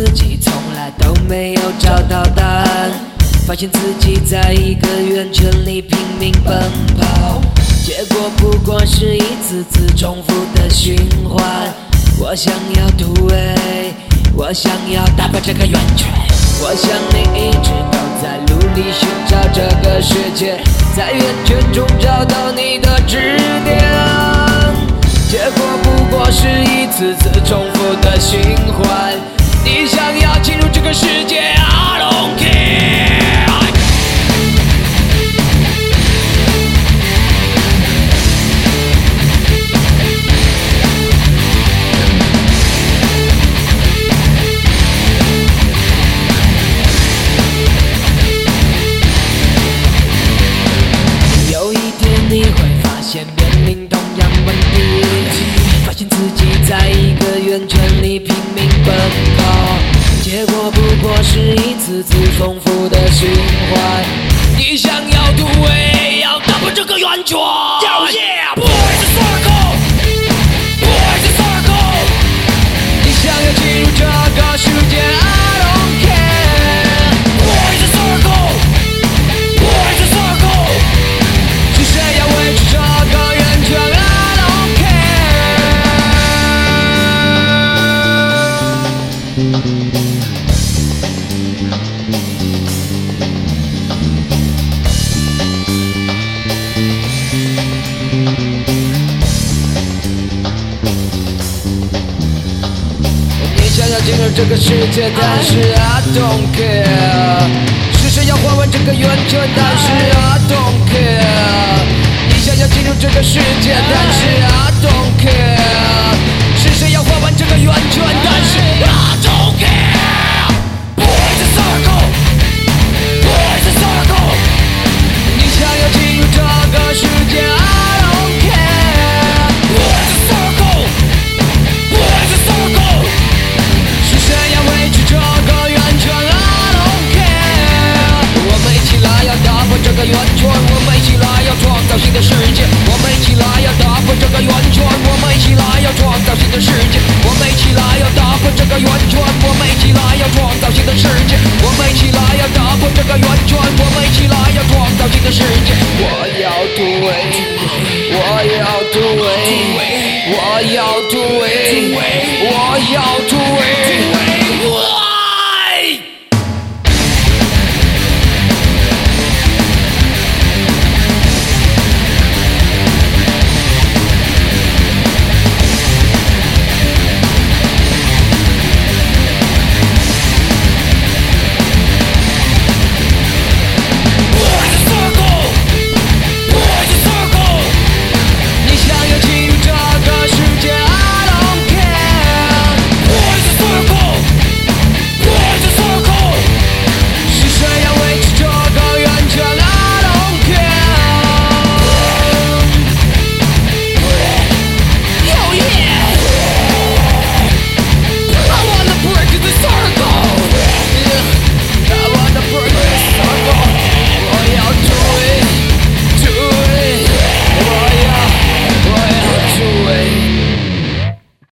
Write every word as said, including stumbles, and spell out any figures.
自己从来都没有找到答案，发现自己在一个圆圈里拼命奔跑，结果不过是一次次重复的循环。我想要突围，我想要打破这个圆圈，我想你一直都在努力寻找这个世界，在圆圈中找到你的支点，结果不过是一次次重复的循环。你想要进入这个世界 I don't care。你会发现面临同样问题，发现自己在一个圆圈里拼命奔跑，结果不过是一次次重复的循环。你想要突围，要打破这个圆圈。Oh yeah, boys a circle, boys a circle。你想要进入这个世界 I don't care。Boys a circle, boys a circle。是谁要维持这个圆圈 I don't care。你想要进入这个世界，但是 I don't care。是谁要换完这个圆圈，但是 I don't care。你想要进入这个世界，但是 I don't care。是谁要画完这个圆圈，但是